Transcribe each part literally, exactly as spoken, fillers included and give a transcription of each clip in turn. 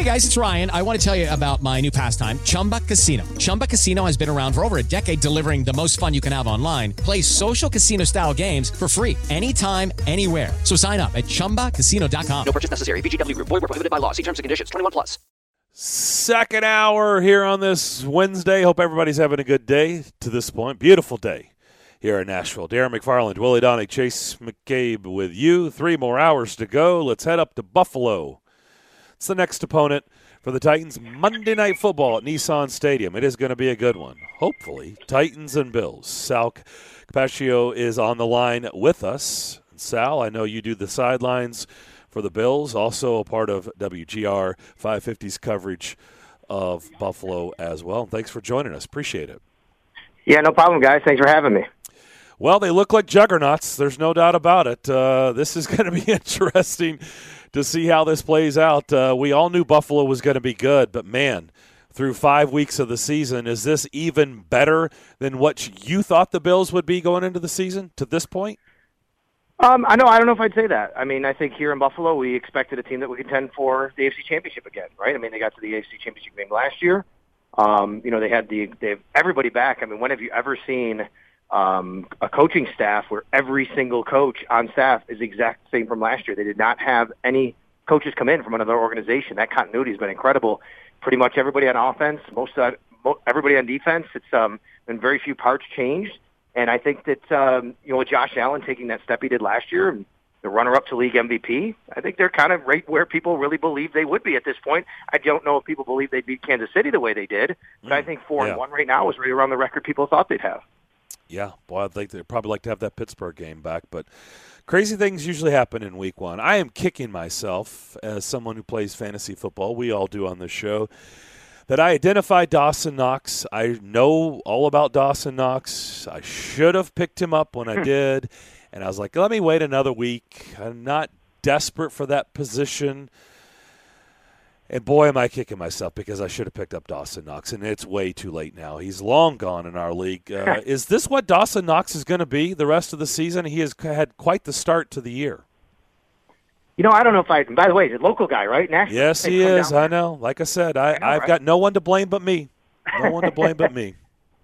Hey guys, it's Ryan. I want to tell you about my new pastime, Chumba Casino. Chumba Casino has been around for over a decade, delivering the most fun you can have online. Play social casino-style games for free anytime, anywhere. So sign up at chumba casino dot com. No purchase necessary. V G W Group. Void where prohibited by law. See terms and conditions. twenty-one plus. Second hour here on this Wednesday. Hope everybody's having a good day to this point. Beautiful day here in Nashville. Darren McFarland, Willie Donnie, Chase McCabe with you. Three more hours to go. Let's head up to Buffalo. It's the next opponent for the Titans. Monday Night Football at Nissan Stadium. It is going to be a good one. Hopefully, Titans and Bills. Sal Capaccio is on the line with us. Sal, I know you do the sidelines for the Bills, also a part of W G R five fifty's coverage of Buffalo as well. Thanks for joining us. Appreciate it. Yeah, no problem, guys. Thanks for having me. Well, they look like juggernauts. There's no doubt about it. Uh, this is going to be interesting to see how this plays out. Uh, we all knew Buffalo was going to be good, but, man, through five weeks of the season, is this even better than what you thought the Bills would be going into the season to this point? Um, I know. I don't know if I'd say that. I mean, I think here in Buffalo, we expected a team that would contend for the A F C Championship again, right? I mean, they got to the A F C Championship game last year. Um, you know, they had the they have everybody back. I mean, when have you ever seen um, a coaching staff where every single coach on staff is exact same from last year? They did not have any coaches come in from another organization. That continuity has been incredible. Pretty much everybody on offense, most uh, mo- everybody on defense. It's um, been very few parts changed. And I think that, um, you know, with Josh Allen taking that step he did last year, and the runner-up to league M V P, I think they're kind of right where people really believe they would be at this point. I don't know if people believe they'd beat Kansas City the way they did, but mm, I think four yeah. and one right now is right around the record people thought they'd have. Yeah, boy, I'd, like, they'd probably like to have that Pittsburgh game back, but crazy things usually happen in week one. I am kicking myself as someone who plays fantasy football. We all do on this show. That I identified Dawson Knox. I know all about Dawson Knox. I should have picked him up when I did. And I was like, let me wait another week. I'm not desperate for that position. And boy, am I kicking myself because I should have picked up Dawson Knox. And it's way too late now. He's long gone in our league. Uh, is this what Dawson Knox is going to be the rest of the season? He has had quite the start to the year. You know, I don't know if I – by the way, he's a local guy, right? Nashville. Yes, he is. I know. Like I said, I, I know, I've right? got no one to blame but me. No one to blame but me.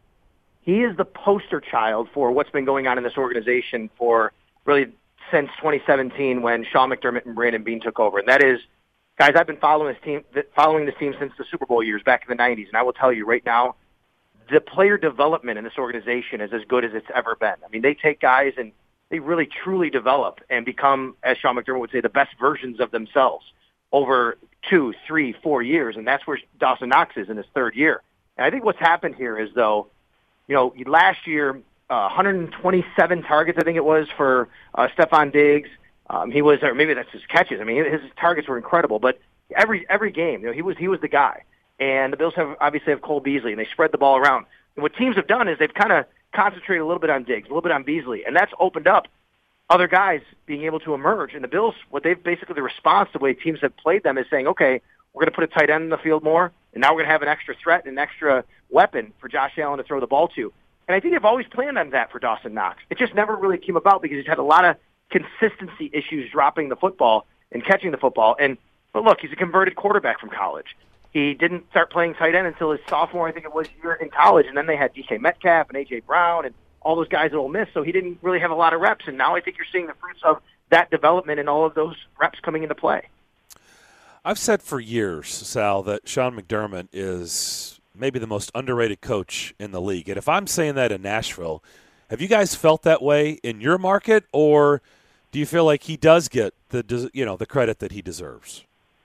He is the poster child for what's been going on in this organization for really since twenty seventeen when Sean McDermott and Brandon Beane took over. And that is, guys, I've been following this team following this team since the Super Bowl years back in the nineties. And I will tell you right now, the player development in this organization is as good as it's ever been. I mean, they take guys and – they really truly develop and become, as Sean McDermott would say, the best versions of themselves over two, three, four years. And that's where Dawson Knox is in his third year. And I think what's happened here is, though, you know, last year, uh, one hundred twenty-seven targets, I think it was, for uh, Stephon Diggs. Um, he was, or maybe that's his catches. I mean, his targets were incredible. But every every game, you know, he was he was the guy. And the Bills have obviously have Cole Beasley, and they spread the ball around. And what teams have done is they've kind of concentrate a little bit on Diggs, a little bit on Beasley, and that's opened up other guys being able to emerge. And the Bills, what they've basically, the response to the way teams have played them is saying, okay, we're going to put a tight end in the field more, and now we're going to have an extra threat and an extra weapon for Josh Allen to throw the ball to. And I think they've always planned on that for Dawson Knox. It just never really came about because he's had a lot of consistency issues dropping the football and catching the football. And but look, he's a converted quarterback from college. He didn't start playing tight end until his sophomore, I think it was, year in college, and then they had D K Metcalf and A J Brown and all those guys at Ole Miss, so he didn't really have a lot of reps, and now I think you're seeing the fruits of that development and all of those reps coming into play. I've said for years, Sal, that Sean McDermott is maybe the most underrated coach in the league, and if I'm saying that in Nashville, have you guys felt that way in your market, or do you feel like he does get the you know the credit that he deserves?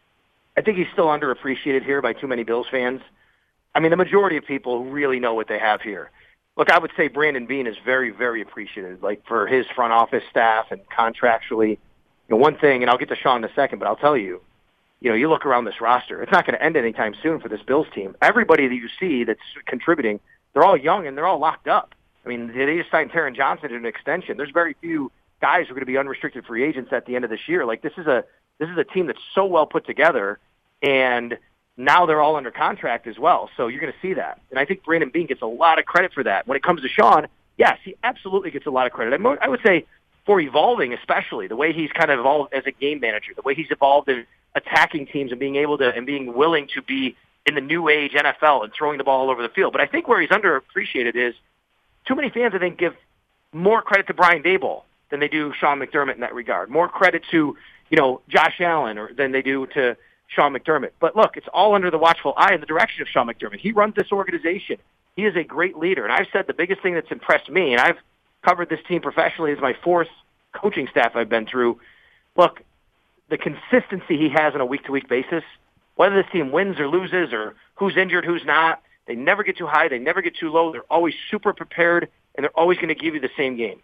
I think he's still underappreciated here by too many Bills fans. I mean, the majority of people really know what they have here. Look, I would say Brandon Beane is very, very appreciated, like for his front office staff and contractually. You know, one thing, and I'll get to Sean in a second, but I'll tell you, you know, you look around this roster, it's not going to end anytime soon for this Bills team. Everybody that you see that's contributing, they're all young and they're all locked up. I mean, they just signed Taron Johnson to an extension. There's very few guys who are going to be unrestricted free agents at the end of this year. Like, this is a this is a team that's so well put together, and now they're all under contract as well. So you're going to see that. And I think Brandon Beane gets a lot of credit for that. When it comes to Sean, yes, he absolutely gets a lot of credit. I would say for evolving, especially the way he's kind of evolved as a game manager, the way he's evolved in attacking teams and being able to and being willing to be in the new age N F L and throwing the ball all over the field. But I think where he's underappreciated is too many fans, I think, give more credit to Brian Daboll than they do Sean McDermott in that regard. More credit to, you know, Josh Allen or than they do to Sean McDermott. But look, it's all under the watchful eye and the direction of Sean McDermott. He runs this organization. He is a great leader. And I've said the biggest thing that's impressed me, and I've covered this team professionally as my fourth coaching staff I've been through. Look, the consistency he has on a week-to-week basis, whether this team wins or loses or who's injured, who's not, they never get too high, they never get too low. They're always super prepared, and they're always going to give you the same game.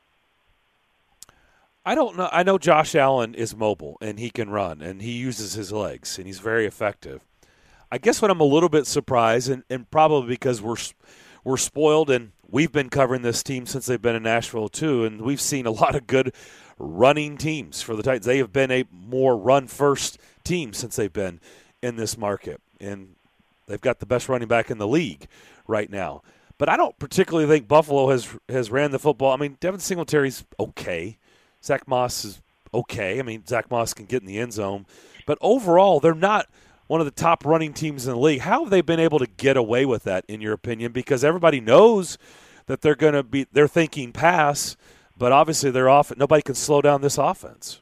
I don't know. I know Josh Allen is mobile, and he can run, and he uses his legs, and he's very effective. I guess what I'm a little bit surprised, and, and probably because we're we're spoiled, and we've been covering this team since they've been in Nashville too, and we've seen a lot of good running teams for the Titans. They have been a more run-first team since they've been in this market, and they've got the best running back in the league right now. But I don't particularly think Buffalo has has ran the football. I mean, Devin Singletary's okay. Zach Moss is okay. I mean, Zach Moss can get in the end zone. But overall, they're not one of the top running teams in the league. How have they been able to get away with that, in your opinion? Because everybody knows that they're going to be – they're thinking pass, but obviously they're off. Nobody can slow down this offense.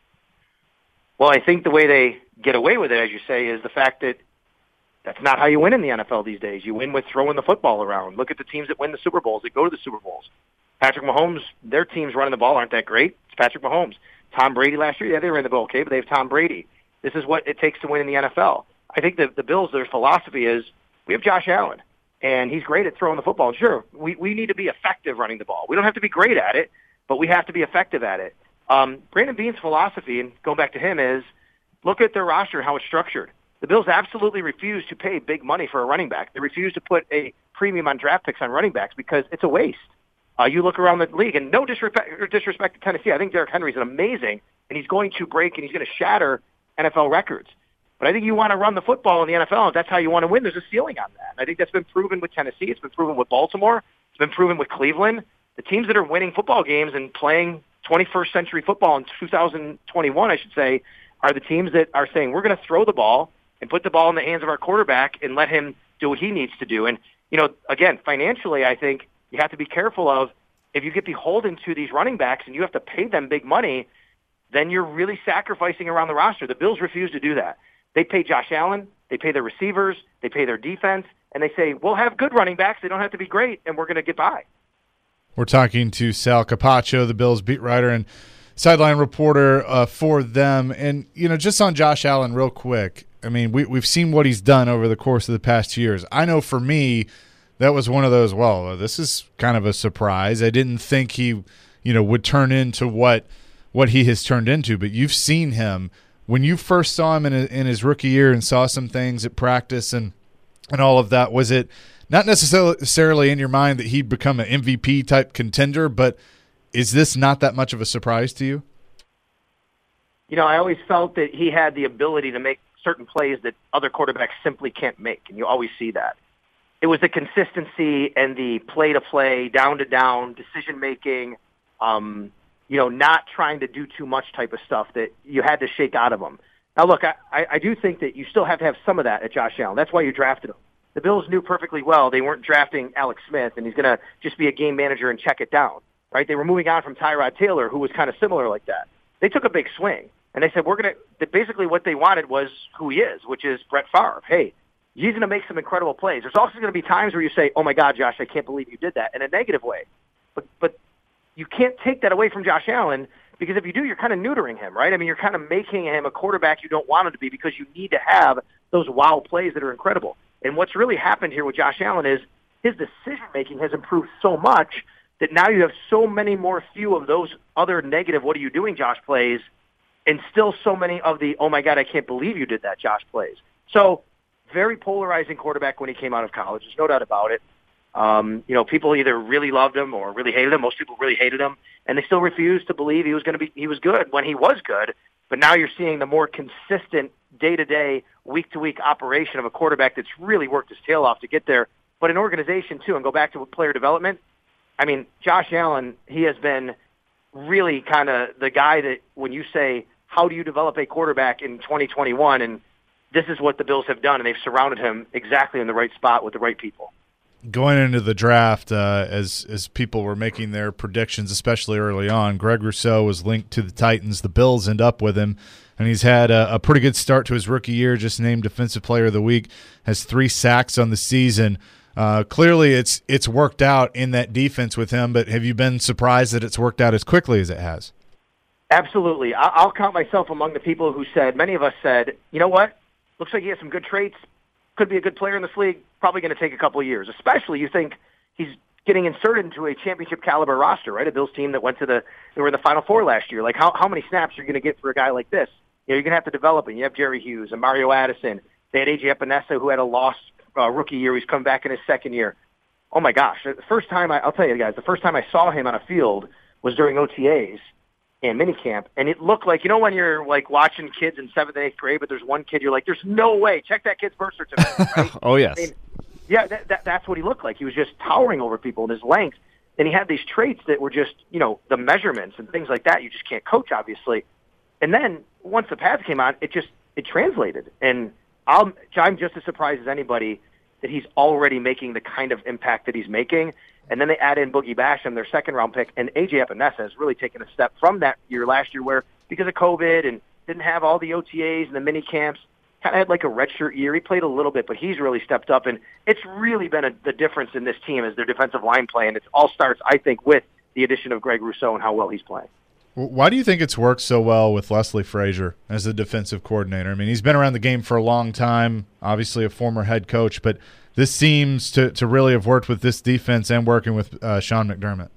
Well, I think the way they get away with it, as you say, is the fact that that's not how you win in the N F L these days. You win with throwing the football around. Look at the teams that win the Super Bowls, that go to the Super Bowls. Patrick Mahomes, their teams running the ball aren't that great. It's Patrick Mahomes. Tom Brady last year, yeah, they ran the ball okay, but they have Tom Brady. This is what it takes to win in the N F L. I think the, the Bills, their philosophy is we have Josh Allen, and he's great at throwing the football. Sure, we, we need to be effective running the ball. We don't have to be great at it, but we have to be effective at it. Um, Brandon Beane's philosophy, and going back to him, is look at their roster and how it's structured. The Bills absolutely refuse to pay big money for a running back. They refuse to put a premium on draft picks on running backs because it's a waste. Uh, you look around the league, and no disrespect, disrespect to Tennessee. I think Derrick Henry's an amazing, and he's going to break and he's going to shatter N F L records. But I think you want to run the football in the N F L, and that's how you want to win. There's a ceiling on that. I think that's been proven with Tennessee. It's been proven with Baltimore. It's been proven with Cleveland. The teams that are winning football games and playing twenty-first century football in two thousand twenty-one, I should say, are the teams that are saying we're going to throw the ball and put the ball in the hands of our quarterback and let him do what he needs to do. And, you know, again, financially, I think you have to be careful of if you get beholden to these running backs and you have to pay them big money, then you're really sacrificing around the roster. The Bills refuse to do that. They pay Josh Allen, they pay their receivers, they pay their defense, and they say, we'll have good running backs. They don't have to be great, and we're going to get by. We're talking to Sal Capaccio, the Bills beat writer and sideline reporter uh, for them. And, you know, just on Josh Allen real quick, I mean, we, we've seen what he's done over the course of the past two years. I know for me, that was one of those, well, this is kind of a surprise. I didn't think he, you know, would turn into what what he has turned into. But you've seen him. When you first saw him in, a, in his rookie year and saw some things at practice and, and all of that, was it not necessarily in your mind that he'd become an M V P-type contender, but is this not that much of a surprise to you? You know, I always felt that he had the ability to make certain plays that other quarterbacks simply can't make, and you always see that. It was the consistency and the play-to-play, down-to-down, decision-making, um, you know, not trying to do too much type of stuff that you had to shake out of him. Now, look, I, I do think that you still have to have some of that at Josh Allen. That's why you drafted him. The Bills knew perfectly well they weren't drafting Alex Smith, and he's going to just be a game manager and check it down, right? They were moving on from Tyrod Taylor, who was kind of similar like that. They took a big swing, and they said, we're going to – basically what they wanted was who he is, which is Brett Favre. Hey, he's going to make some incredible plays. There's also going to be times where you say, oh, my God, Josh, I can't believe you did that, in a negative way. But but you can't take that away from Josh Allen, because if you do, you're kind of neutering him, right? I mean, you're kind of making him a quarterback you don't want him to be because you need to have those wow plays that are incredible. And what's really happened here with Josh Allen is his decision-making has improved so much that now you have so many more few of those other negative, what are you doing, Josh plays, and still so many of the, oh, my God, I can't believe you did that, Josh plays. So very polarizing quarterback when he came out of college. There's no doubt about it. Um, you know, people either really loved him or really hated him. Most people really hated him, and they still refused to believe he was going to be. He was good when he was good. But now you're seeing the more consistent day-to-day, week-to-week operation of a quarterback that's really worked his tail off to get there. But an organization too, and go back to player development. I mean, Josh Allen, he has been really kind of the guy that when you say how do you develop a quarterback in twenty twenty-one? And this is what the Bills have done, and they've surrounded him exactly in the right spot with the right people. Going into the draft, uh, as as people were making their predictions, especially early on, Greg Rousseau was linked to the Titans. The Bills end up with him, and he's had a, a pretty good start to his rookie year, just named Defensive Player of the Week, has three sacks on the season. Uh, clearly it's it's worked out in that defense with him, but have you been surprised that it's worked out as quickly as it has? Absolutely. I'll count myself among the people who said, many of us said, you know what, looks like he has some good traits, could be a good player in this league, probably going to take a couple of years, especially you think he's getting inserted into a championship caliber roster, right? A Bills team that went to the, they were in the Final Four last year. Like how, how many snaps are you going to get for a guy like this? You know, you're going to have to develop him. You have Jerry Hughes and Mario Addison. They had A J Epinesa, who had a lost uh, rookie year. He's come back in his second year. Oh my gosh. The first time I, I'll tell you guys, the first time I saw him on a field was during O T As and minicamp, and it looked like, you know, when you're like watching kids in seventh and eighth grade, but there's one kid you're like, there's no way. Check that kid's birth certificate. Right? Oh yes. I mean, yeah, that, that, that's what he looked like. He was just towering over people in his length, and he had these traits that were just, you know, the measurements and things like that. You just can't coach, obviously. And then once the pads came on, it just it translated, and I'll, I'm just as surprised as anybody that he's already making the kind of impact that he's making. And then they add in Boogie Basham, their second-round pick, and A J Epinesa has really taken a step from that year last year where, because of COVID and didn't have all the O T As and the mini camps, kind of had like a redshirt year. He played a little bit, but he's really stepped up, and it's really been a, the difference in this team is their defensive line play, and it all starts, I think, with the addition of Greg Rousseau and how well he's playing. Why do you think it's worked so well with Leslie Frazier as the defensive coordinator? I mean, he's been around the game for a long time, obviously a former head coach, but this seems to, to really have worked with this defense and working with uh, Sean McDermott.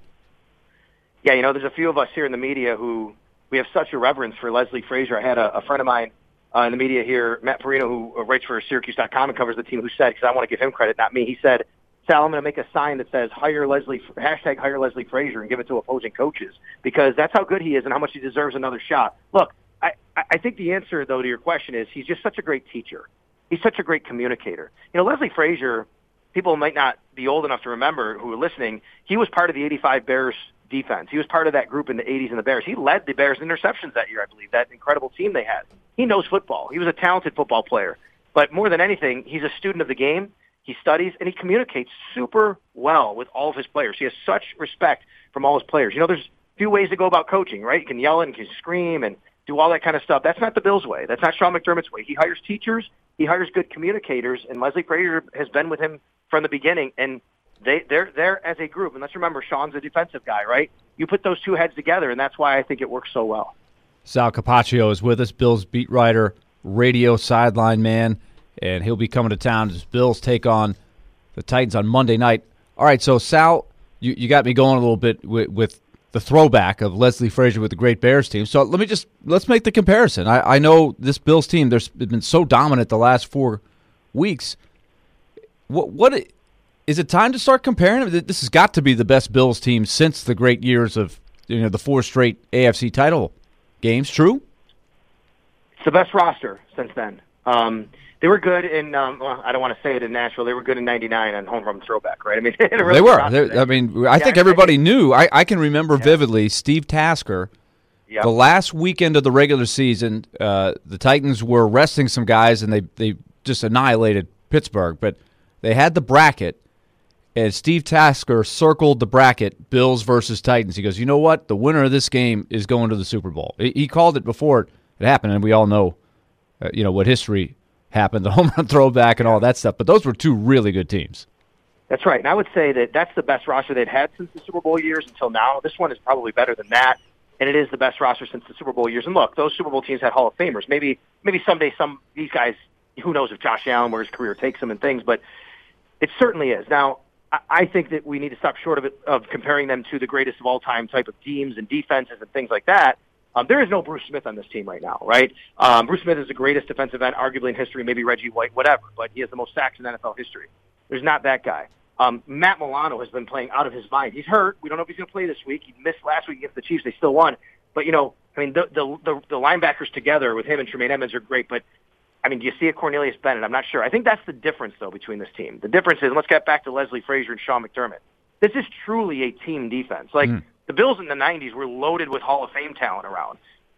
Yeah, you know, there's a few of us here in the media who we have such a reverence for Leslie Frazier. I had a, a friend of mine uh, in the media here, Matt Perino, who writes for Syracuse dot com and covers the team, who said, because I want to give him credit, not me, he said, Sal, I'm going to make a sign that says hire Leslie, hashtag hire Leslie Frazier, and give it to opposing coaches, because that's how good he is and how much he deserves another shot. Look, I, I think the answer, though, to your question is he's just such a great teacher. He's such a great communicator. You know, Leslie Frazier, people might not be old enough to remember who are listening, he was part of the eighty-five Bears defense. He was part of that group in the eighties in the Bears. He led the Bears interceptions that year, I believe, that incredible team they had. He knows football. He was a talented football player. But more than anything, he's a student of the game. He studies, and he communicates super well with all of his players. He has such respect from all his players. You know, there's a few ways to go about coaching, right? You can yell and you can scream and do all that kind of stuff. That's not the Bills' way. That's not Sean McDermott's way. He hires teachers. He hires good communicators, and Leslie Frazier has been with him from the beginning, and they, they're there as a group. And let's remember, Sean's a defensive guy, right? You put those two heads together, and that's why I think it works so well. Sal Capaccio is with us, Bills beat writer, radio sideline man, and he'll be coming to town as Bills take on the Titans on Monday night. All right, so Sal, you, you got me going a little bit with, with the throwback of Leslie Frazier with the Great Bears team. So let me just let's make the comparison. I, I know this Bills team, there's been so dominant the last four weeks. What what is it time to start comparing? This has got to be the best Bills team since the great years of you know the four straight A F C title games. True. It's the best roster since then. Um, they were good in. Um, well, I don't want to say it in Nashville. They were good in ninety-nine on home run throwback, right? I mean, really they were. I mean, I yeah, think everybody I think, knew. I, I can remember yeah. vividly Steve Tasker. Yep. The last weekend of the regular season, uh, the Titans were resting some guys, and they they just annihilated Pittsburgh. But they had the bracket, and Steve Tasker circled the bracket: Bills versus Titans. He goes, "You know what? The winner of this game is going to the Super Bowl." He, he called it before it happened, and we all know, uh, you know, what history happened, the home run throwback and all that stuff. But those were two really good teams. That's right. And I would say that that's the best roster they'd had since the Super Bowl years until now. This one is probably better than that, and it is the best roster since the Super Bowl years. And look, those Super Bowl teams had Hall of Famers. Maybe maybe someday some these guys, who knows if Josh Allen, where his career takes him and things, but it certainly is. Now, I think that we need to stop short of it, of comparing them to the greatest of all time type of teams and defenses and things like that. Um, there is no Bruce Smith on this team right now, right? Um, Bruce Smith is the greatest defensive end, arguably in history, maybe Reggie White, whatever, but he has the most sacks in N F L history. There's not that guy. Um, Matt Milano has been playing out of his mind. He's hurt. We don't know if he's going to play this week. He missed last week against the Chiefs. They still won. But, you know, I mean, the, the, the, the linebackers together with him and Tremaine Edmonds are great, but I mean, do you see a Cornelius Bennett? I'm not sure. I think that's the difference, though, between this team. The difference is, and let's get back to Leslie Frazier and Sean McDermott. This is truly a team defense. Like, mm. the Bills in the nineties were loaded with Hall of Fame talent around.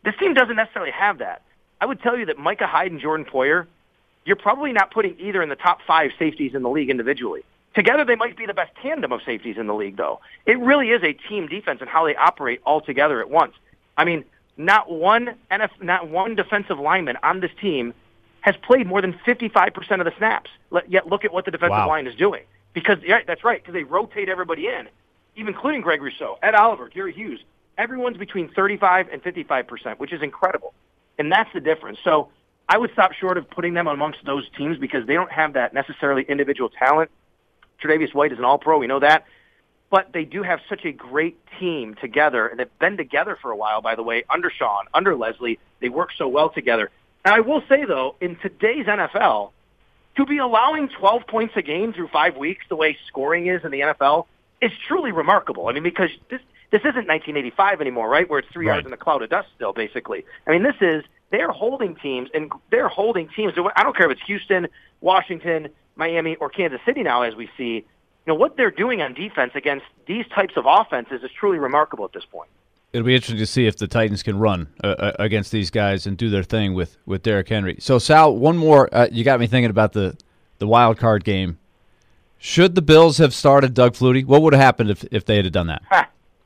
This team doesn't necessarily have that. I would tell you that Micah Hyde and Jordan Poyer, you're probably not putting either in the top five safeties in the league individually. Together, they might be the best tandem of safeties in the league, though. It really is a team defense and how they operate all together at once. I mean, not one N F, not one defensive lineman on this team has played more than fifty-five percent of the snaps. Yet look at what the defensive Wow. line is doing. Because yeah, that's right, because they rotate everybody in, even including Greg Rousseau, Ed Oliver, Gary Hughes. Everyone's between thirty-five and fifty-five percent, which is incredible. And that's the difference. So I would stop short of putting them amongst those teams because they don't have that necessarily individual talent. Tre'Davious White is an all-pro, we know that. But they do have such a great team together, and they've been together for a while, by the way, under Sean, under Leslie. They work so well together. And I will say, though, in today's N F L, to be allowing twelve points a game through five weeks, the way scoring is in the N F L, is truly remarkable. I mean, because this this isn't nineteen eighty-five anymore, right, where it's three Right. yards in a cloud of dust still, basically. I mean, this is, they're holding teams, and they're holding teams. I don't care if it's Houston, Washington, Miami, or Kansas City now, as we see. You know, what they're doing on defense against these types of offenses is truly remarkable at this point. It'll be interesting to see if the Titans can run uh, against these guys and do their thing with, with Derrick Henry. So, Sal, one more. Uh, you got me thinking about the, the wild card game. Should the Bills have started Doug Flutie? What would have happened if, if they had done that? Ha.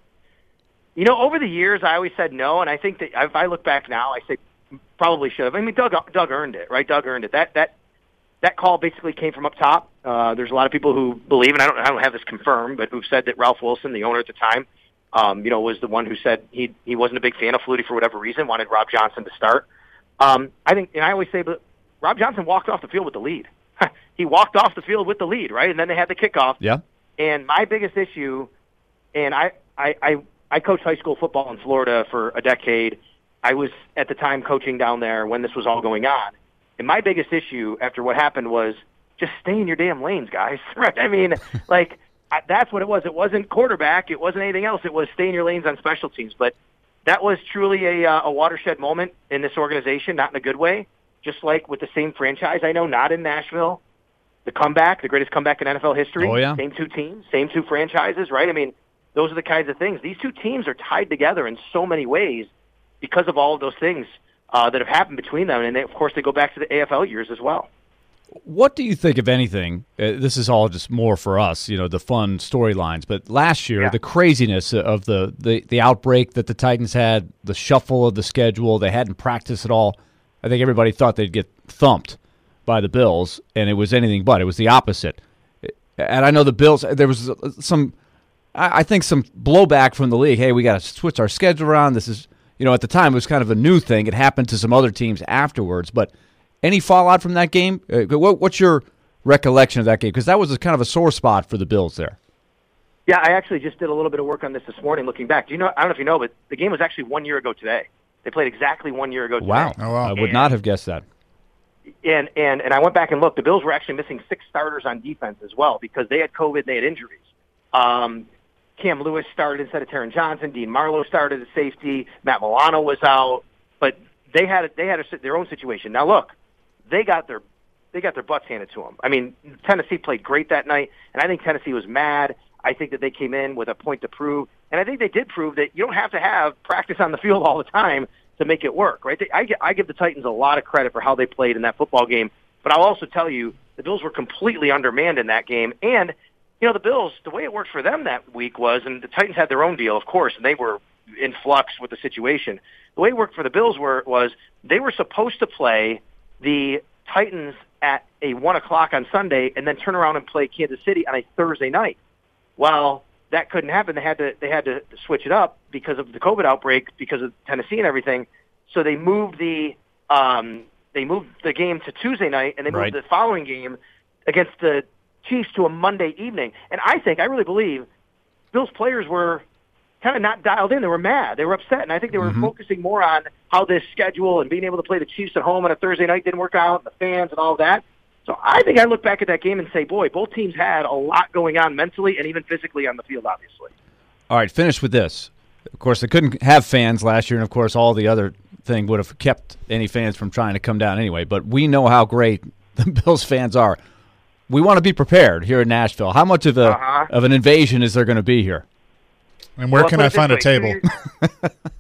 You know, over the years, I always said no, and I think that if I look back now, I say probably should have. I mean, Doug Doug earned it, right? Doug earned it. That that that call basically came from up top. Uh, there's a lot of people who believe, and I don't I don't have this confirmed, but who've said that Ralph Wilson, the owner at the time, um, you know, was the one who said he he wasn't a big fan of Flutie for whatever reason, wanted Rob Johnson to start. Um, I think, and I always say, but Rob Johnson walked off the field with the lead. He walked off the field with the lead, right? And then they had the kickoff. Yeah. And my biggest issue, and I, I, I, I coached high school football in Florida for a decade. I was at the time coaching down there when this was all going on. And my biggest issue after what happened was just stay in your damn lanes, guys. Right? I mean, like, I, that's what it was. It wasn't quarterback. It wasn't anything else. It was stay in your lanes on special teams. But that was truly a, uh, a watershed moment in this organization, not in a good way. Just like with the same franchise, I know, not in Nashville. The comeback, the greatest comeback in N F L history. Oh, yeah. Same two teams, same two franchises, right? I mean, those are the kinds of things. These two teams are tied together in so many ways because of all of those things uh, that have happened between them. And, they, of course, they go back to the A F L years as well. What do you think, if anything, uh, this is all just more for us, you know, the fun storylines, but last year, Yeah. the craziness of the, the, the outbreak that the Titans had, the shuffle of the schedule, they hadn't practiced at all. I think everybody thought they'd get thumped by the Bills, and it was anything but. It was the opposite. And I know the Bills, there was some, I think some blowback from the league. Hey, we got to switch our schedule around. This is, you know, at the time it was kind of a new thing. It happened to some other teams afterwards. But any fallout from that game? Uh, what, what's your recollection of that game? Because that was a kind of a sore spot for the Bills there. Yeah, I actually just did a little bit of work on this this morning looking back. Do you know, I don't know if you know, but the game was actually one year ago today. They played exactly one year ago today. Wow. Oh, wow. I would And- not have guessed that. And, and and I went back and looked. The Bills were actually missing six starters on defense as well because they had COVID and they had injuries. Um, Cam Lewis started instead of Taron Johnson. Dean Marlowe started at safety. Matt Milano was out. But they had a, they had a, their own situation. Now look, they got their they got their butts handed to them. I mean, Tennessee played great that night, and I think Tennessee was mad. I think that they came in with a point to prove, and I think they did prove that you don't have to have practice on the field all the time to make it work, right? They, I, I give the Titans a lot of credit for how they played in that football game, but I'll also tell you the Bills were completely undermanned in that game. And, you know, the Bills, the way it worked for them that week was, and the Titans had their own deal, of course, and they were in flux with the situation. The way it worked for the Bills were, was they were supposed to play the Titans at a one o'clock on Sunday and then turn around and play Kansas City on a Thursday night. Well, that couldn't happen. They had to they had to switch it up because of the COVID outbreak, because of Tennessee and everything. So they moved the um, they moved the game to Tuesday night, and they moved Right. the following game against the Chiefs to a Monday evening. And I think I really believe Bills players were kind of not dialed in. They were mad. They were upset, and I think they were Mm-hmm. focusing more on how this schedule and being able to play the Chiefs at home on a Thursday night didn't work out, and the fans and all of that. So I think I look back at that game and say, boy, both teams had a lot going on mentally and even physically on the field, obviously. All right, finish with this. Of course, they couldn't have fans last year, and of course, all the other thing would have kept any fans from trying to come down anyway. But we know how great the Bills fans are. We want to be prepared here in Nashville. How much of a Uh-huh. of an invasion is there going to be here? And where Well, can put I it this find a way, table? two years-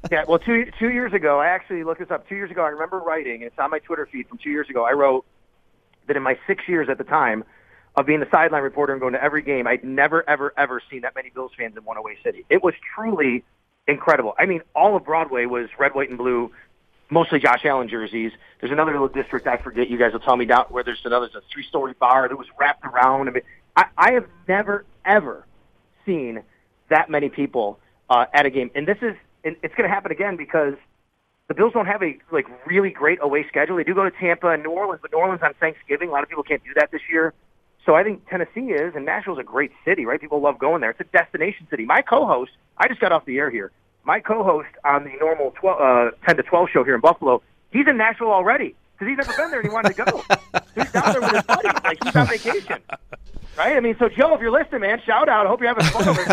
Yeah, well, two two years ago, I actually looked this up. Two years ago, I remember writing, it's on my Twitter feed from two years ago, I wrote that in my six years at the time of being the sideline reporter and going to every game, I'd never, ever, ever seen that many Bills fans in one away city. It was truly incredible. I mean, all of Broadway was red, white, and blue, mostly Josh Allen jerseys. There's another little district, I forget, you guys will tell me, down where there's another there's a three-story bar that was wrapped around. I mean, I, I have never, ever seen that many people uh, at a game. And this is, and it's going to happen again because the Bills don't have a like really great away schedule. They do go to Tampa and New Orleans, but New Orleans on Thanksgiving. A lot of people can't do that this year. So I think Tennessee is, and Nashville's a great city, right? People love going there. It's a destination city. My co-host, I just got off the air here. My co-host on the normal twelve, uh, ten to twelve show here in Buffalo, he's in Nashville already because he's never been there and he wanted to go. He's down there with his buddies, like he's on vacation. Right? I mean, so Joe, if you're listening, man, shout out. I hope you're having fun over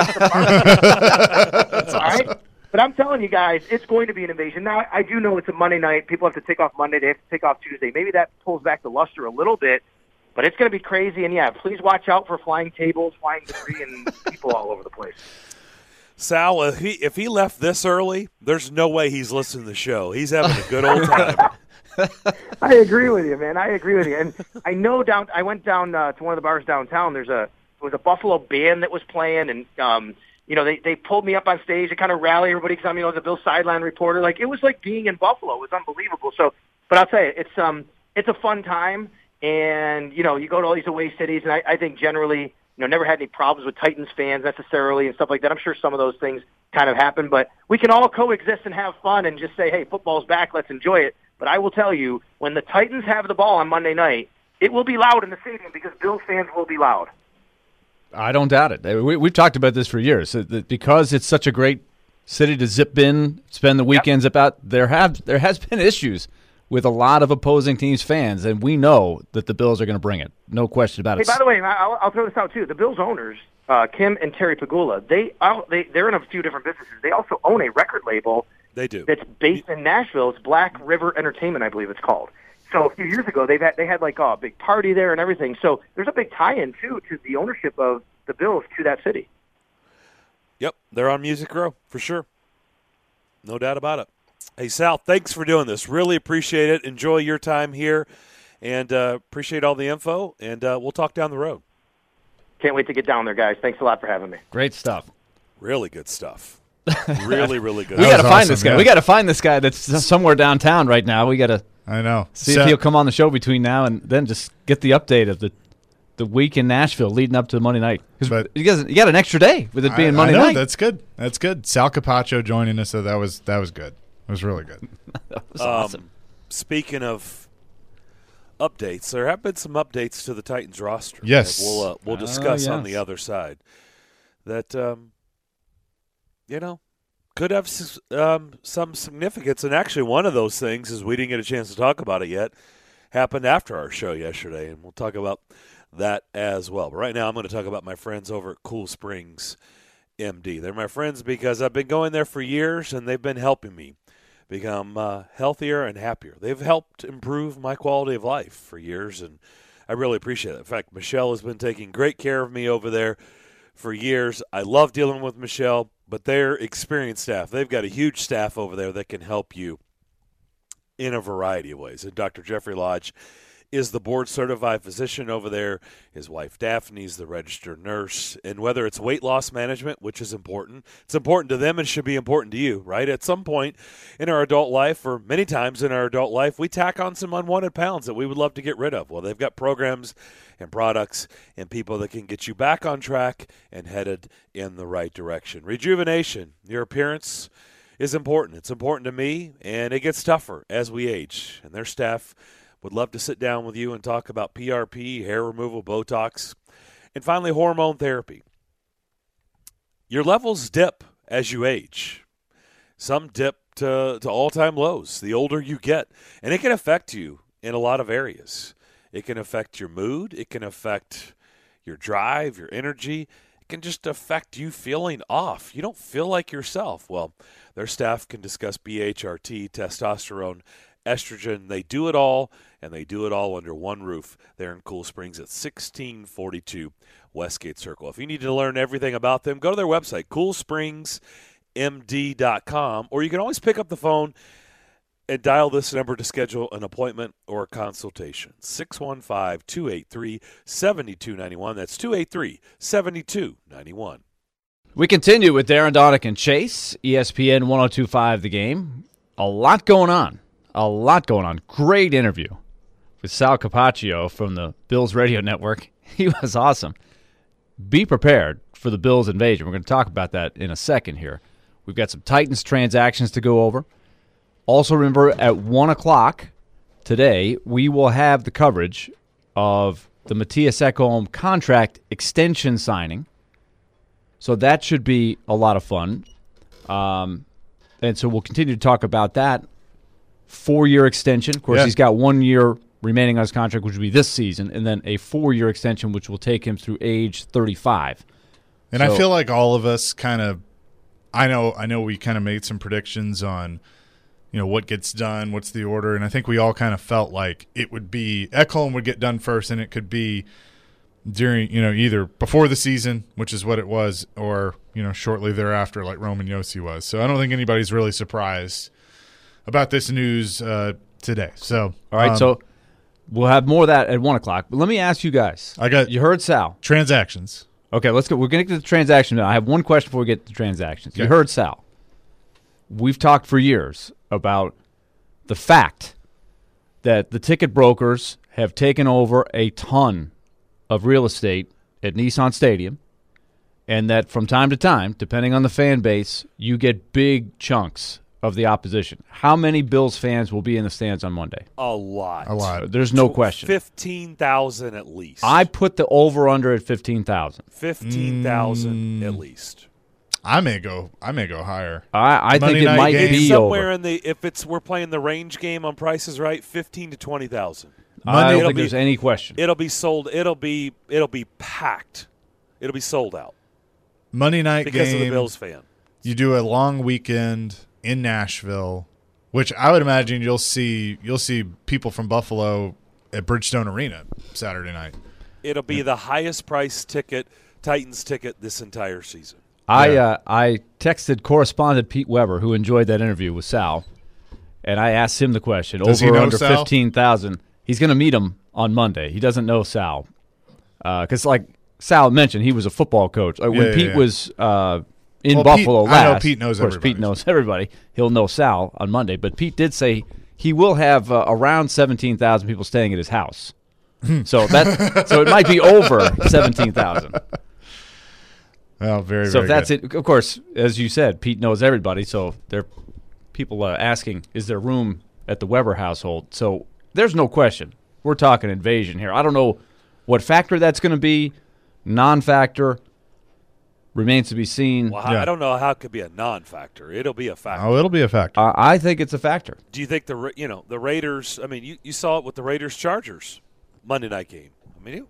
there. All right? But I'm telling you guys, it's going to be an invasion. Now, I do know it's a Monday night. People have to take off Monday. They have to take off Tuesday. Maybe that pulls back the luster a little bit. But it's going to be crazy. And, yeah, please watch out for flying tables, flying debris, and people all over the place. Sal, if he, if he left this early, there's no way he's listening to the show. He's having a good old time. I agree with you, man. I agree with you. And I know down. I went down uh, to one of the bars downtown. There's a there was a Buffalo band that was playing, and um, you know they they pulled me up on stage to kind of rally everybody because I'm you know the Bills sideline reporter. Like it was like being in Buffalo. It was unbelievable. So, but I'll tell you, it's um it's a fun time, and you know you go to all these away cities, and I, I think generally you know never had any problems with Titans fans necessarily and stuff like that. I'm sure some of those things kind of happen, but we can all coexist and have fun and just say, hey, football's back. Let's enjoy it. But I will tell you, when the Titans have the ball on Monday night, it will be loud in the stadium because Bills fans will be loud. I don't doubt it. We, we've talked about this for years. Because it's such a great city to zip in, spend the weekend, yep. zip out, there have there has been issues with a lot of opposing teams' fans, and we know that the Bills are going to bring it. No question about it. Hey, by the way, I'll, I'll throw this out, too. The Bills owners, uh, Kim and Terry Pagula, they, they, they're in a few different businesses. They also own a record label. They do. That's based in Nashville. It's Black River Entertainment, I believe it's called. So a few years ago, they've had, they had like oh, a big party there and everything. So there's a big tie-in, too, to the ownership of the Bills to that city. Yep, they're on Music Row, for sure. No doubt about it. Hey, Sal, thanks for doing this. Really appreciate it. Enjoy your time here, and uh, appreciate all the info, and uh, we'll talk down the road. Can't wait to get down there, guys. Thanks a lot for having me. Great stuff. Really good stuff. Really, really good. We got to find awesome, this guy. yeah. We got to find this guy that's somewhere downtown right now. We got to. I know. See so, if he'll come on the show between now and then. Just get the update of the the week in Nashville leading up to Monday night. Because you, guys- you got an extra day with it being I, Monday I know, night. That's good. That's good. Sal Capaccio joining us. So that was that was good. It was really good. That was Um, awesome. Speaking of updates, there have been some updates to the Titans roster. Yes. that we'll uh, we'll Oh, discuss on yes. the other side. That um, you know, could have s- um, some significance. And actually, one of those things is we didn't get a chance to talk about it yet. Happened after our show yesterday, and we'll talk about that as well. But right now, I'm going to talk about my friends over at Cool Springs M D. They're my friends because I've been going there for years, and they've been helping me become uh, healthier and happier. They've helped improve my quality of life for years, and I really appreciate it. In fact, Michelle has been taking great care of me over there for years. I love dealing with Michelle, but they're experienced staff. They've got a huge staff over there that can help you in a variety of ways. And Doctor Jeffrey Lodge is the board-certified physician over there. His wife Daphne's the registered nurse. And whether it's weight loss management, which is important, it's important to them and should be important to you, right? At some point in our adult life, or many times in our adult life, we tack on some unwanted pounds that we would love to get rid of. Well, they've got programs and products and people that can get you back on track and headed in the right direction. Rejuvenation, your appearance is important. It's important to me, and it gets tougher as we age. And their staff would love to sit down with you and talk about P R P, hair removal, Botox, and finally hormone therapy. Your levels dip as you age. Some dip to, to all-time lows the older you get, and it can affect you in a lot of areas. It can affect your mood. It can affect your drive, your energy. It can just affect you feeling off. You don't feel like yourself. Well, their staff can discuss B H R T, testosterone, estrogen. They do it all, and they do it all under one roof there in Cool Springs at sixteen forty-two Westgate Circle. If you need to learn everything about them, go to their website, cool springs m d dot com, or you can always pick up the phone and dial this number to schedule an appointment or a consultation. six one five, two eight three, seven two nine one. That's two eight three, seven two nine one. We continue with Darren Donick and Chase, E S P N ten twenty-five The Game. A lot going on. A lot going on. Great interview with Sal Capaccio from the Bills Radio Network. He was awesome. Be prepared for the Bills invasion. We're going to talk about that in a second here. We've got some Titans transactions to go over. Also remember, at one o'clock today, we will have the coverage of the Matthias Ekholm contract extension signing. So that should be a lot of fun. Um, and so we'll continue to talk about that. Four-year extension. Of course, yeah. He's got one year remaining on his contract, which will be this season, and then a four-year extension, which will take him through age thirty-five. And so, I feel like all of us kind of – I know I know we kind of made some predictions on, you know, what gets done, what's the order, and I think we all kind of felt like it would be – Ekholm would get done first, and it could be – during, you know, either before the season, which is what it was, or, you know, shortly thereafter, like Roman Yossi was. So I don't think anybody's really surprised about this news uh, today. So, all right, um, so we'll have more of that at one o'clock. But let me ask you guys. I got you heard Sal. Transactions. Okay, let's go. We're going to get to the transaction now. I have one question before we get to the transactions. Okay. You heard Sal. We've talked for years about the fact that the ticket brokers have taken over a ton of real estate at Nissan Stadium, and that from time to time, depending on the fan base, you get big chunks of the opposition. How many Bills fans will be in the stands on Monday? A lot. A lot. There's no question. fifteen thousand at least. I put the over-under at fifteen thousand. fifteen thousand Mm. at least. I may go I may go higher. I, I Monday think it night might game. be Somewhere over. in the, if it's we're playing the range game on Price is Right, fifteen to twenty thousand. I Monday- don't It'll think be- there's any question. It'll be sold. It'll be it'll be packed. It'll be sold out Monday night because game. of the Bills fan. You do a long weekend in Nashville, which I would imagine you'll see you'll see people from Buffalo at Bridgestone Arena Saturday night. It'll be the highest price ticket, Titans ticket this entire season. I Yeah. uh, I texted correspondent Pete Weber, who enjoyed that interview with Sal, and I asked him the question: Does he over or know under Sal? fifteen thousand. He's going to meet him on Monday. He doesn't know Sal because, like Sal mentioned, he was a football coach. Like, when Yeah, yeah, Pete yeah. was uh, in Well, Buffalo Pete- I know last, Pete knows of course, everybody. Pete knows everybody. He'll know Sal on Monday, but Pete did say he will have uh, around seventeen thousand people staying at his house. so that so it might be over seventeen thousand. Well, very, So very if that's good. it, of course, as you said, Pete knows everybody. So there, people uh, asking, is there room at the Weber household? So there's no question. We're talking invasion here. I don't know what factor that's going to be. Non-factor remains to be seen. Well, I- Yeah. I don't know how it could be a non-factor. It'll be a factor. Oh, it'll be a factor. Uh, I think it's a factor. Do you think the Ra- you know the Raiders? I mean, you, you saw it with the Raiders Chargers Monday night game. I mean, it,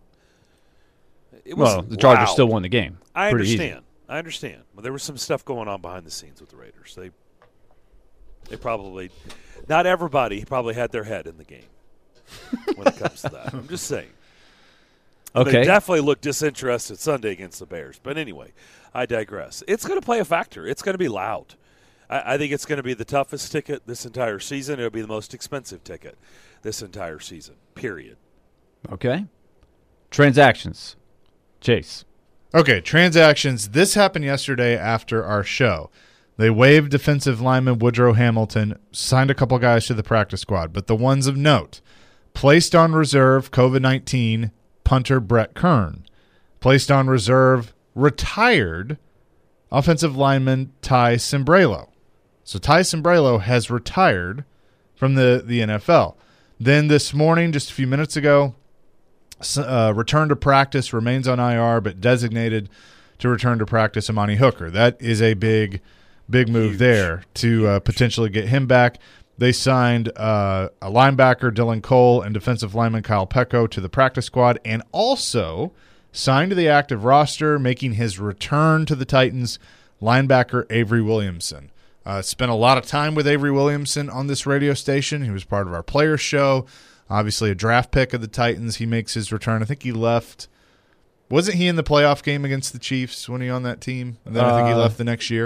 it was Well, the Chargers loud. still won the game. I Pretty easy. understand. I understand. But there was some stuff going on behind the scenes with the Raiders. They they probably not everybody probably had their head in the game when it comes to that. I'm just saying. And Okay. They definitely looked disinterested Sunday against the Bears. But anyway, I digress. It's going to play a factor. It's going to be loud. I, I think it's going to be the toughest ticket this entire season. It'll be the most expensive ticket this entire season, period. Okay. Transactions. Chase. Okay, transactions. This happened yesterday after our show. They waived defensive lineman Woodrow Hamilton, signed a couple guys to the practice squad, but the ones of note, placed on reserve COVID nineteen punter Brett Kern, placed on reserve retired offensive lineman Ty Sembrello. So Ty Sembrello has retired from the, the N F L. Then this morning, just a few minutes ago, uh, return to practice, remains on I R, but designated to return to practice Amani Hooker. That is a big, big move Huge. there to uh, potentially get him back. They signed uh, a linebacker, Dylan Cole, and defensive lineman Kyle Pecco to the practice squad, and also signed to the active roster, making his return to the Titans, linebacker Avery Williamson. Uh, spent a lot of time with Avery Williamson on this radio station. He was part of our Players Show. Obviously a draft pick of the Titans. He makes his return. I think he left. Wasn't he in the playoff game against the Chiefs when he on that team? And then I think he Uh, left the next year.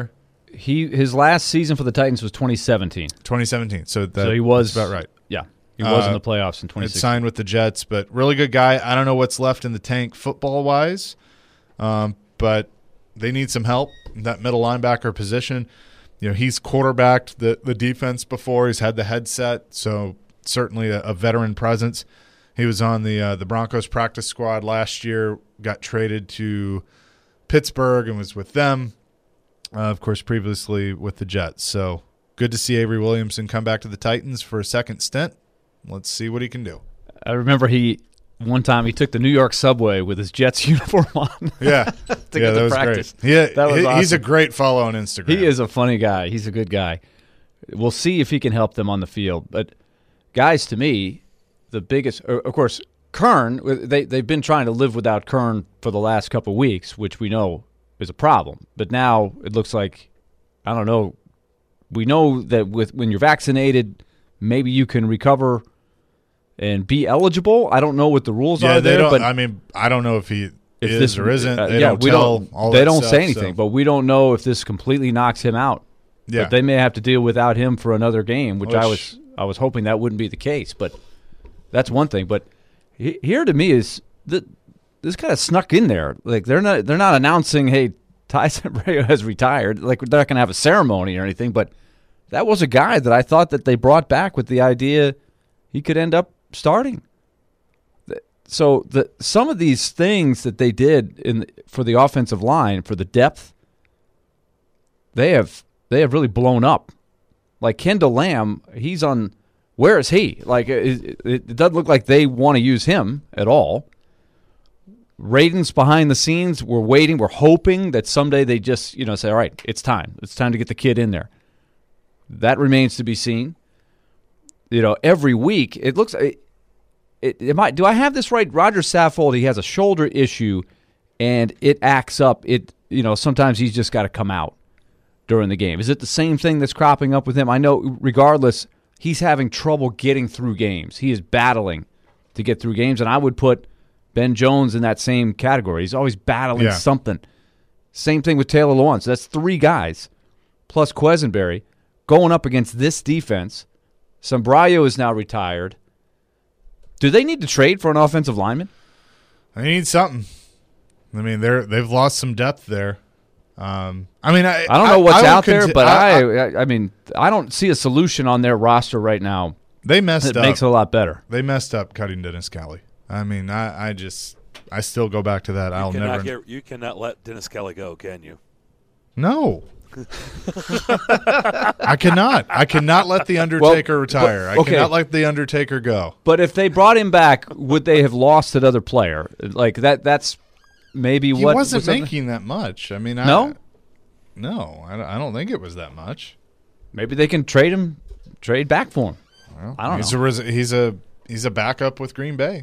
he his last season for the Titans was twenty seventeen. twenty seventeen. So, that, so he was that's about right. Yeah, he was uh, in the playoffs in twenty sixteen. Signed with the Jets, but really good guy. I don't know what's left in the tank football-wise, um, but they need some help in that middle linebacker position. You know, he's quarterbacked the, the defense before. He's had the headset, so certainly a, a veteran presence. He was on the uh, the Broncos practice squad last year, got traded to Pittsburgh and was with them, uh, of course, previously with the Jets. So good to see Avery Williamson come back to the Titans for a second stint. Let's see what he can do. I remember he one time he took the New York subway with his Jets uniform on. Yeah, to yeah, get that to was practice. great. Yeah, that was he, awesome. He's a great follow on Instagram. He is a funny guy. He's a good guy. We'll see if he can help them on the field. But guys, to me, the biggest, of course, Kern. They they've been trying to live without Kern for the last couple of weeks, which we know is a problem. But now it looks like, I don't know. We know that with when you're vaccinated, maybe you can recover and be eligible. I don't know what the rules yeah, are they there, don't, but I mean, I don't know if he if is this or isn't. uh, They yeah, don't we tell don't. all they that don't stuff, say anything, so. but we don't know if this completely knocks him out. Yeah. But they may have to deal without him for another game, which, Which- I was I was hoping that wouldn't be the case. But that's one thing. But he, here to me is that this kind of snuck in there. Like they're not they're not announcing, hey, Tyson Abreu has retired. Like they're not going to have a ceremony or anything. But that was a guy that I thought that they brought back with the idea he could end up starting. So the some of these things that they did in for the offensive line, for the depth, they have they have really blown up. Like Kendall Lamb, he's on. Where is he? Like it, it doesn't look like they want to use him at all. Radunz behind the scenes, we're waiting, we're hoping that someday they just you know say, all right, it's time, it's time to get the kid in there. That remains to be seen. You know, every week it looks. It, it, it might. Do I have this right? Roger Saffold, he has a shoulder issue, and it acts up. It you know sometimes he's just got to come out during the game. Is it the same thing that's cropping up with him? I know, regardless, he's having trouble getting through games. He is battling to get through games, and I would put Ben Jones in that same category. He's always battling Yeah. something. Same thing with Taylor Lewan. So that's three guys, plus Quesenberry, going up against this defense. Sombrayo is now retired. Do they need to trade for an offensive lineman? They need something. I mean, they're they've lost some depth there. Um, I mean, I I don't know what's I would out there, conti- but I, I, I, I mean, I don't see a solution on their roster right now they messed that up. makes it a lot better. They messed up cutting Dennis Kelly. I mean, I, I just I still go back to that. I'll You cannot never. get, you cannot let Dennis Kelly go, can you? No. I cannot. I cannot let the Undertaker Well, retire. but- okay. I cannot let the Undertaker go. But if they brought him back, would they have lost another player? Like that? That's maybe He what wasn't was something- making that much. I mean, I, No? no, I, don't- I don't think it was that much. Maybe they can trade him, trade back for him. Well, I don't he's know. A, res- he's a he's a backup with Green Bay.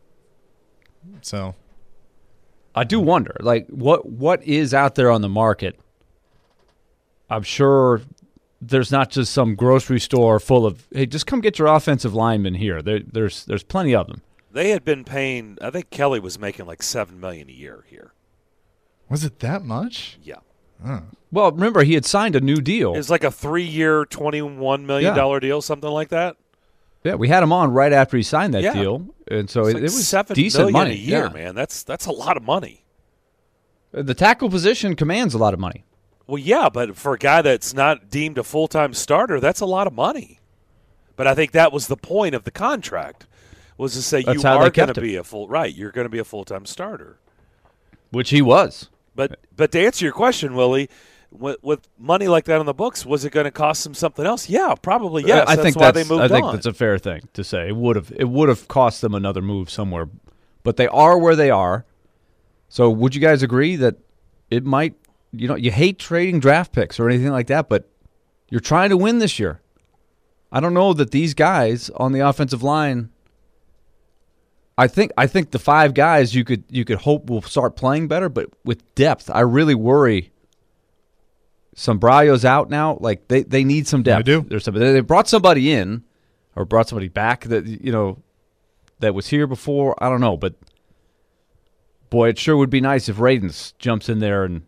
So I do wonder, like what what is out there on the market? I'm sure there's not just some grocery store full of, hey, just come get your offensive lineman here. There, there's there's plenty of them. They had been paying. I think Kelly was making like seven million a year here. was it that much? Yeah, Well, remember he had signed a new deal. it's like a three-year, twenty-one million dollar deal, something like that. Yeah, we had him on right after he signed that Yeah. deal, and so It's it, like it was seven decent million money a year, yeah. man. That's that's a lot of money. The tackle position commands a lot of money. Well, yeah, but for a guy that's not deemed a full-time starter, that's a lot of money. But I think that was the point of the contract, was to say That's you how they are going kept to him. be a full right. You're going to be a full-time starter. Which he was. But but to answer your question, Willie, with, with money like that on the books, was it going to cost them something else? Yeah, probably. Yes, I that's think why that's, they moved I think on. that's a fair thing to say. It would have it would have cost them another move somewhere, but they are where they are. So would you guys agree that it might? You know, you hate trading draft picks or anything like that, but you're trying to win this year. I don't know that these guys on the offensive line. I think I think the five guys you could you could hope will start playing better, but with depth, I really worry. Sombrayo's out now. Like they, they need some depth. They do. There's somebody they brought somebody in, or brought somebody back that you know that was here before. I don't know, but boy, it sure would be nice if Radunz jumps in there and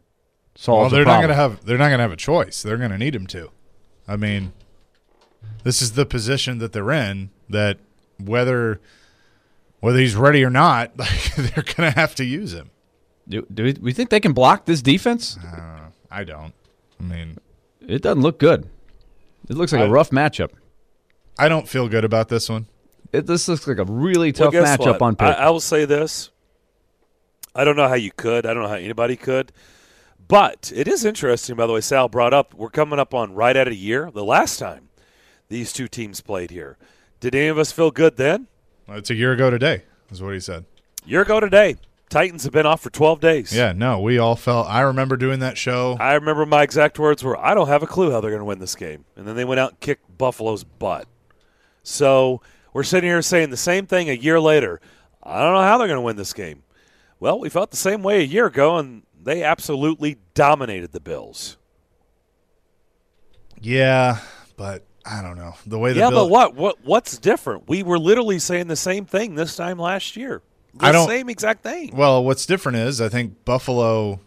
solves well, they're the not problem. going to have they're not going to have a choice. They're going to need him to. I mean, this is the position that they're in. That whether whether he's ready or not, like, they're going to have to use him. Do, do we, we think they can block this defense? Uh, I don't. I mean, It doesn't look good. It looks like I- a rough matchup. I don't feel good about this one. It, this looks like a really tough well, guess matchup what? on I, paper. I will say this. I don't know how you could. I don't know how anybody could. But it is interesting, by the way, Sal brought up, we're coming up on right at a year, the last time these two teams played here. Did any of us feel good then? Well, it's a year ago today, is what he said. Year ago today. Titans have been off for twelve days. Yeah, no, we all felt. I remember doing that show. I remember my exact words were, I don't have a clue how they're going to win this game. And then they went out and kicked Buffalo's butt. So we're sitting here saying the same thing a year later. I don't know how they're going to win this game. Well, we felt the same way a year ago, and they absolutely dominated the Bills. Yeah, but I don't know. The way the Yeah, Bill- but what? What? What's different? We were literally saying the same thing this time last year. The I don't- same exact thing. Well, what's different is I think Buffalo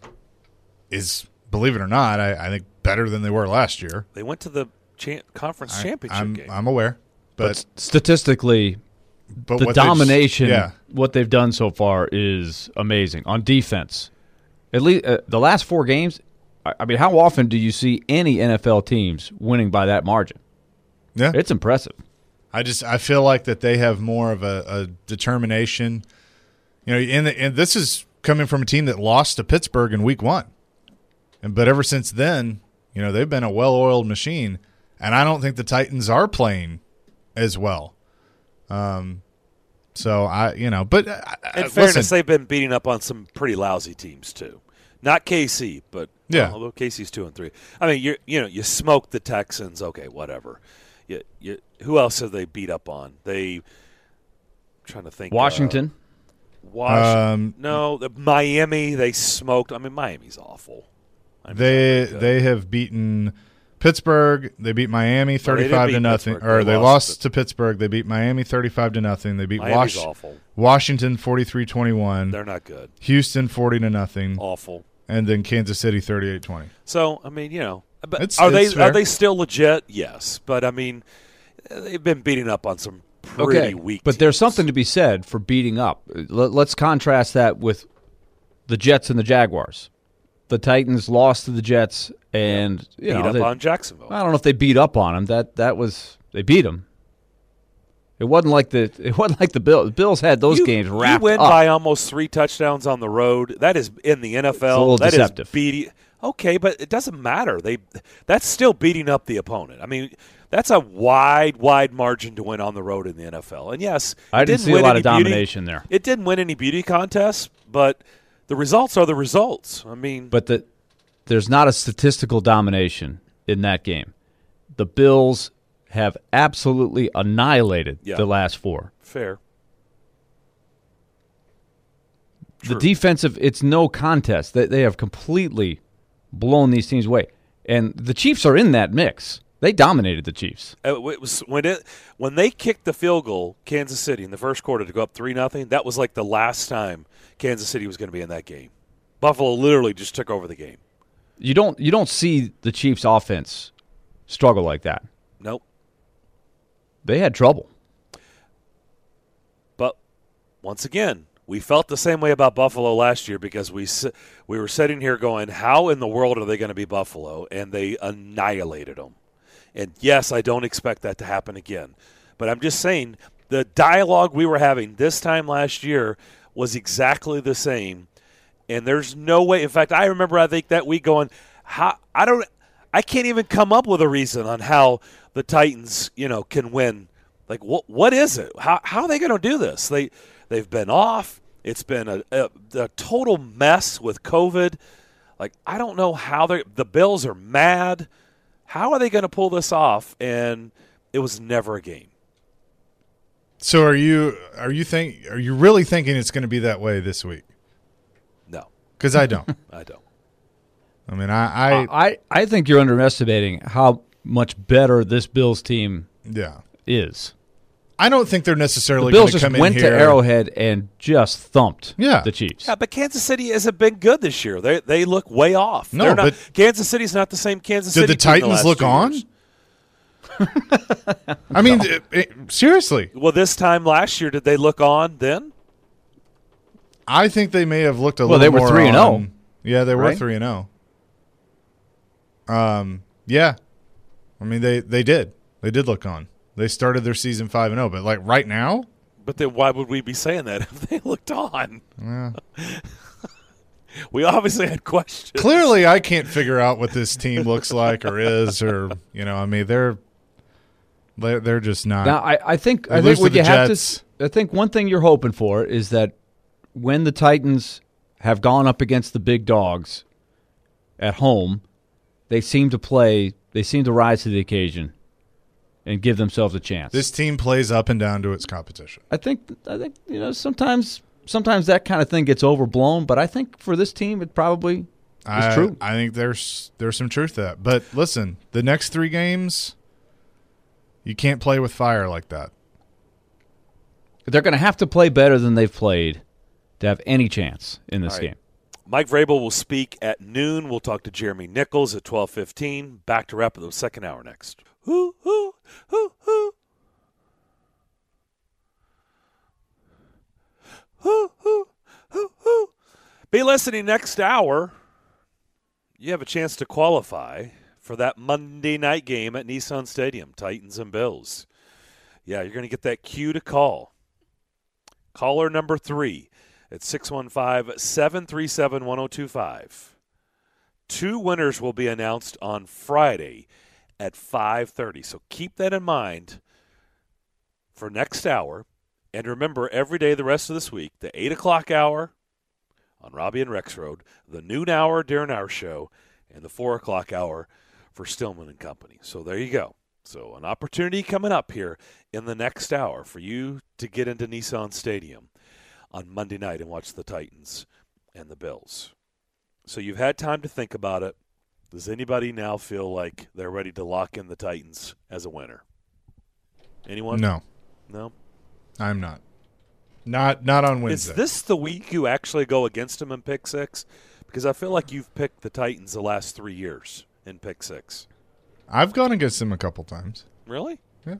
is, believe it or not, I, I think better than they were last year. They went to the cha- conference I, championship I'm, game. I'm aware, but but, statistically, but the what they just- domination, yeah, what they've done so far is amazing on defense. At least uh, the last four games. I, I mean, how often do you see any N F L teams winning by that margin? yeah. It's impressive. I just I feel like that they have more of a, a determination. You know, and, and this is coming from a team that lost to Pittsburgh in week one. And but ever since then, you know, they've been a well-oiled machine. And I don't think the Titans are playing as well. Um, so I, you know, but uh, In uh, fairness, listen, they've been beating up on some pretty lousy teams too. Not K C, but Yeah. well, although K C's two and three. I mean, you you know, you smoked the Texans. Okay, whatever. You, you, who else have they beat up on? They. I'm trying to think. Washington. Uh, Washington. Um, no, the Miami. They smoked. I mean, Miami's awful. Miami's they not very good. they have beaten Pittsburgh. They beat Miami Well, they thirty-five didn't to beat nothing, Pittsburgh. or They they lost lost to- to Pittsburgh. They beat Miami thirty-five to nothing. They beat Miami's Wash- awful. Washington forty-three twenty-one. They're not good. Houston forty to nothing, Awful. and then Kansas City thirty-eight twenty. So I mean, you know, but It's- are it's they fair. are they still legit? Yes, but I mean, they've been beating up on some pretty Okay, weak. but there's teams. something to be said for beating up. Let- Let's contrast that with the Jets and the Jaguars. The Titans lost to the Jets, and you beat know, up they- on Jacksonville. I don't know if they beat up on them. That that was they beat them. It wasn't like the it wasn't like the Bills. The Bills had those you, games you wrapped win up. by almost three touchdowns on the road. That is in the N F L. It's a little that is deceptive. beating. Okay, but it doesn't matter. They that's still beating up the opponent. I mean, that's a wide, wide margin to win on the road in the N F L. And yes, I it didn't see a win lot any of beauty- domination there. It didn't win any beauty contests, but the results are the results. I mean, But the, there's not a statistical domination in that game. The Bills have absolutely annihilated Yeah. the last four. fair. The True. defensive, it's no contest. They, they have completely blown these teams away. And the Chiefs are in that mix. They dominated the Chiefs. Uh, It was when it when they kicked the field goal, Kansas City in the first quarter to go up three nothing. That was like the last time Kansas City was going to be in that game. Buffalo literally just took over the game. You don't you don't see the Chiefs offense struggle like that. Nope. They had trouble. But once again, we felt the same way about Buffalo last year because we s- we were sitting here going, how in the world are they going to be Buffalo? And they annihilated them. And yes, I don't expect that to happen again. But I'm just saying the dialogue we were having this time last year was exactly the same. And there's no way. In fact, I remember I think that week going, how I don't I can't even come up with a reason on how the Titans, you know, can win. Like what what is it? How how are they going to do this? They they've been off. It's been a, a, a total mess with COVID. Like I don't know how they the Bills are mad. How are they going to pull this off? And it was never a game. So are you are you think are you really thinking it's going to be that way this week? No, Because I don't. I don't. I mean, I, I I, I think you're underestimating how much better this Bills team yeah. is. I don't think they're necessarily The Bills going to just come in went here. to Arrowhead and just thumped Yeah. the Chiefs. Yeah, but Kansas City hasn't been good this year. They they look way off. No, They're not, but- Kansas City's not the same Kansas Did City the team Titans last look two on? years. I mean, it- it- seriously, Well, this time last year, did they look on then? I think they may have looked a Well, little they were more three and oh. on- Yeah, they were Right? three and zero. Um, yeah, I mean they they did they did look on. They started their season five and zero, but like right now, But then why would we be saying that if they looked on? Yeah. We obviously had questions. clearly I can't figure out what this team looks like or is, or you know, I mean they're they're, they're just not. Now, I, I think They I lose think what to you the have Jets. to. I think one thing you're hoping for is that when the Titans have gone up against the big dogs at home, they seem to play. They seem to rise to the occasion and give themselves a chance. This team plays up and down to its competition. I think. I think you know sometimes. Sometimes that kind of thing gets overblown, but I think for this team, it probably is I, true. I think there's there's some truth to that. But listen, the next three games, you can't play with fire like that. They're going to have to play better than they've played to have any chance in this All right. game. Mike Vrabel will speak at noon. We'll talk to Jeremy Nichols at twelve fifteen. Back to wrap up the second hour next. Hoo, hoo, hoo, hoo. Hoo, hoo, hoo, hoo. Be listening next hour. You have a chance to qualify for that Monday night game at Nissan Stadium, Titans and Bills. Yeah, you're going to get that cue to call. Caller number three at six one five, seven three seven, one oh two five. Two winners will be announced on Friday at five thirty. So keep that in mind for next hour. And remember, every day the rest of this week, the eight o'clock hour on Robbie and Rex Road, the noon hour during our show, and the four o'clock hour for Stillman and Company. So there you go. So an opportunity coming up here in the next hour for you to get into Nissan Stadium on Monday night and watch the Titans and the Bills. So you've had time to think about it. Does anybody now feel like they're ready to lock in the Titans as a winner? Anyone? No, No? I'm not. Not not on Wednesday. Is this the week you actually go against them in pick six? Because I feel like you've picked the Titans the last three years in pick six. I've gone against them a couple times. Really? Yeah.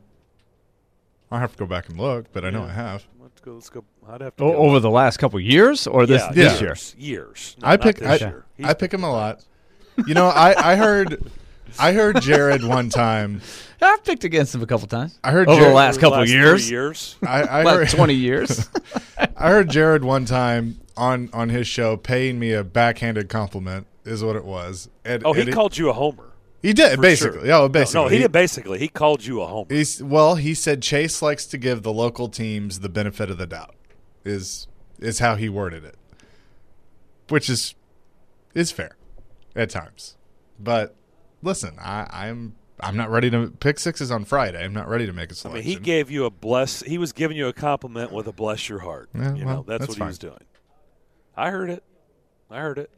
I have to go back and look, but I know Yeah. I have. Let's go. Let's go. I'd have to O- go. over the last couple of years, or this yeah, this yeah. year? years. Years. No, I not pick this I, year. He's I pick him a lot. You know, I, I heard I heard Jared one time. I've picked against them a couple times. I heard over Jared, the last couple last of years, three years. I, I last heard twenty years. I heard Jared one time on, on his show paying me a backhanded compliment is what it was. And, Oh, he and it- called you a homer. He did for basically. sure. Oh, basically. No, no, he, didn't basically. He called you a homer. He's well. He said Chase likes to give the local teams the benefit of the doubt. Is is how he worded it, which is is fair at times. But listen, I, I'm I'm not ready to pick sixes on Friday. I'm not ready to make a I selection. mean, he gave you a bless. He was giving you a compliment with a bless your heart. Yeah, you well, know, that's, that's what fine. he was doing. I heard it. I heard it.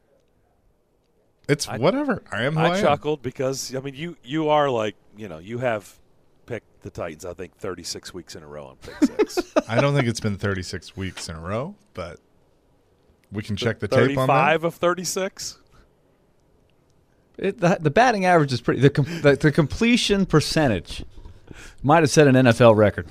It's I- whatever. I am who I, I am. chuckled because I mean, you you are like you know you have picked the Titans. I think thirty-six weeks in a row on pick six. I don't think it's been thirty-six weeks in a row, but we can check the tape on that. Thirty-five of thirty-six. It, the, the batting average is pretty. The, com, the the completion percentage might have set an N F L record,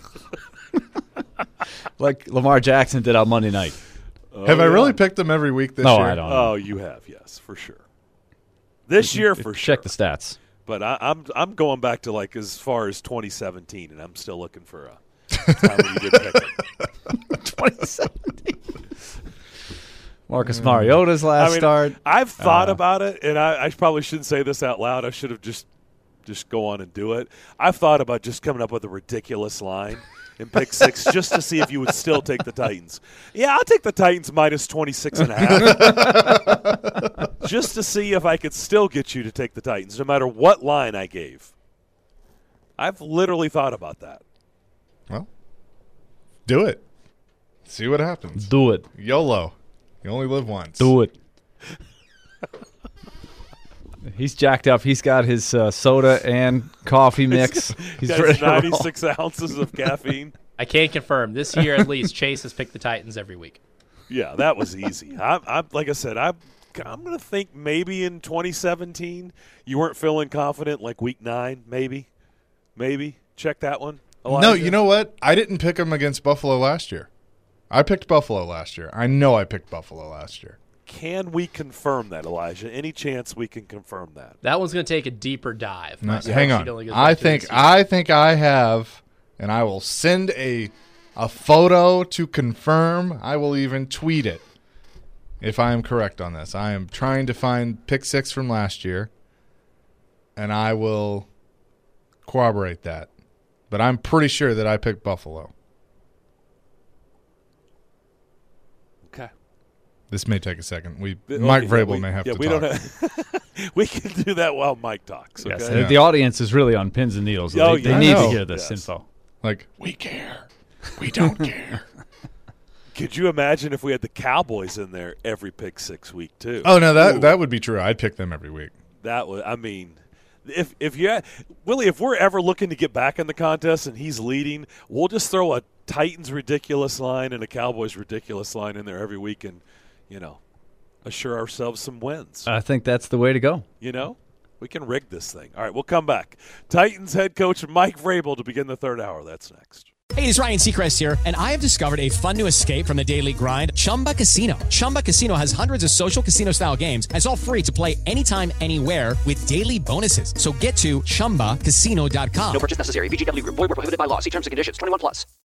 like Lamar Jackson did on Monday night. Have I Oh, yeah. really picked them every week this No, year? I don't. know. Oh, you have, yes, for sure. This year, for sure. Check the stats. But I, I'm I'm going back to like as far as twenty seventeen, and I'm still looking for a time when you did pick it. twenty seventeen. Marcus Mariota's last I mean, start. I've thought Uh, about it, and I, I probably shouldn't say this out loud. I should have just just go on and do it. I've thought about just coming up with a ridiculous line in pick six just to see if you would still take the Titans. Yeah, I'll take the Titans minus twenty-six and a half just to see if I could still get you to take the Titans, no matter what line I gave. I've literally thought about that. Well, do it. See what happens. Do it. YOLO. You only live once. Do it. He's jacked up. He's got his uh, soda and coffee mix. He's Got ready his to roll. ninety-six ounces of caffeine. I can't confirm. This year, at least, Chase has picked the Titans every week. Yeah, that was easy. I, I, like I said, I, I'm going to think maybe in twenty seventeen you weren't feeling confident, like week nine, maybe, maybe. Check that one. Elijah. No, you know what? I didn't pick them against Buffalo last year. I picked Buffalo last year. I know I picked Buffalo last year. Can we confirm that, Elijah? Any chance we can confirm that? That one's going to take a deeper dive. No, My hang spreadsheet on. only goes I back to think this year. I think I have, and I will send a a photo to confirm. I will even tweet it if I am correct on this. I am trying to find pick six from last year, and I will corroborate that. But I'm pretty sure that I picked Buffalo. Okay. This may take a second. We Okay, Mike yeah, Vrabel we- may have yeah, to we talk. Don't have, we can do that while Mike talks. Okay. Yes, Yeah. the audience is really on pins and needles. Oh, they they yeah. need I to know. hear this Yes. info. Like, we care. We don't care. Could you imagine if we had the Cowboys in there every pick six week too? Oh, no, that Ooh. that would be true. I'd pick them every week. That was, I mean, if if you had, Willie, if we're ever looking to get back in the contest and he's leading, we'll just throw a Titans ridiculous line and a Cowboys ridiculous line in there every week, and you know, assure ourselves some wins. I think that's the way to go. You know, we can rig this thing. All right, we'll come back. Titans head coach Mike Vrabel to begin the third hour. That's next. Hey, it's Ryan Seacrest here, and I have discovered a fun new escape from the daily grind, Chumba Casino. Chumba Casino has hundreds of social casino-style games, and it's all free to play anytime, anywhere with daily bonuses. So get to Chumba Casino dot com. No purchase necessary. V G W Group. Void where prohibited by law. See terms and conditions. twenty-one plus.